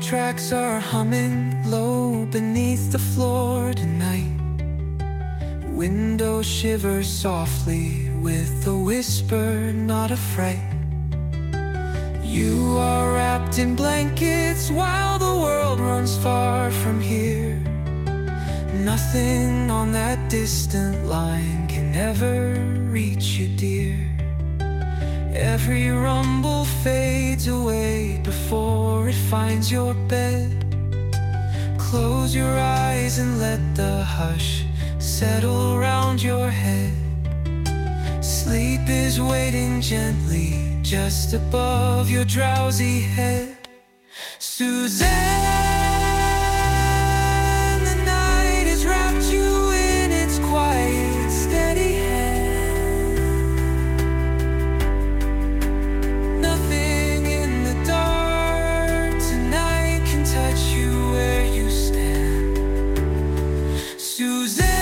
tracks are humming low beneath the floor tonight. Window shivers softly with a whisper, not a fright. You are wrapped in blankets while the world runs far from here. Nothing on that distant line can ever reach you, dear. Every rumble fades away before it finds your bed. Close your eyes and let the hush settle round your head. Sleep is waiting gently just above your drowsy head. Suzanne, the night has wrapped you in its quiet, steady hand. Nothing in the dark tonight can touch you where you stand. Suzanne,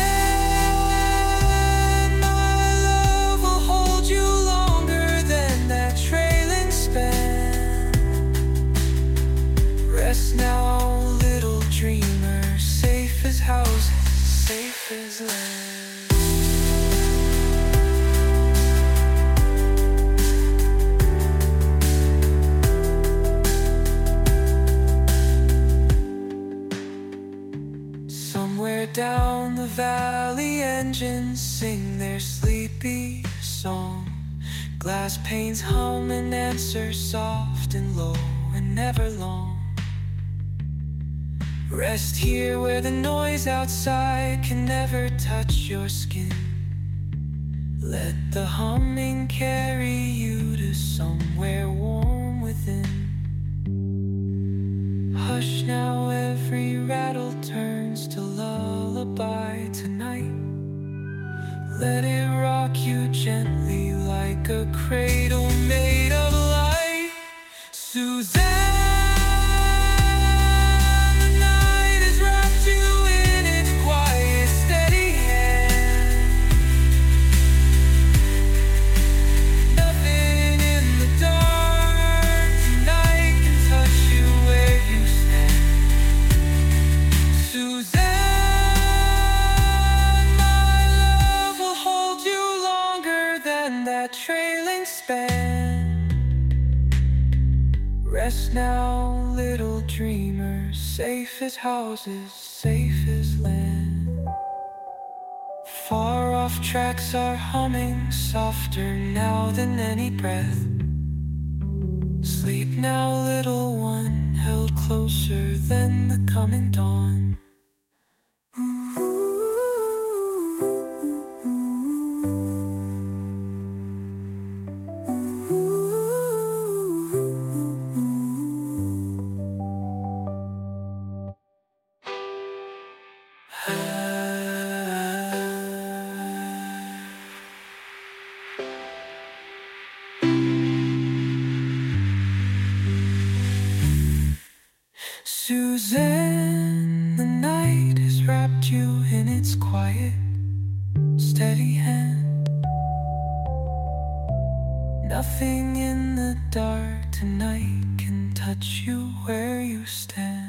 rest now, little dreamer, safe as houses, safe as land. Somewhere down the valley, engines sing their sleepy song. Glass panes hum and answer soft and low and never long. Rest here where the noise outside can never touch your skin. Let the humming carry you to somewhere warm within. Hush now, every rattle turns to lullaby tonight. Let it rock you gently like a cradle made of light. Suzanne, trailing span. Rest now, little dreamer, safe as houses, safe as land. Far off tracks are humming softer now than any breath. Sleep now, little one, held closer than the coming dawn. Suzanne, the night has wrapped you in its quiet, steady hand. Nothing in the dark tonight can touch you where you stand.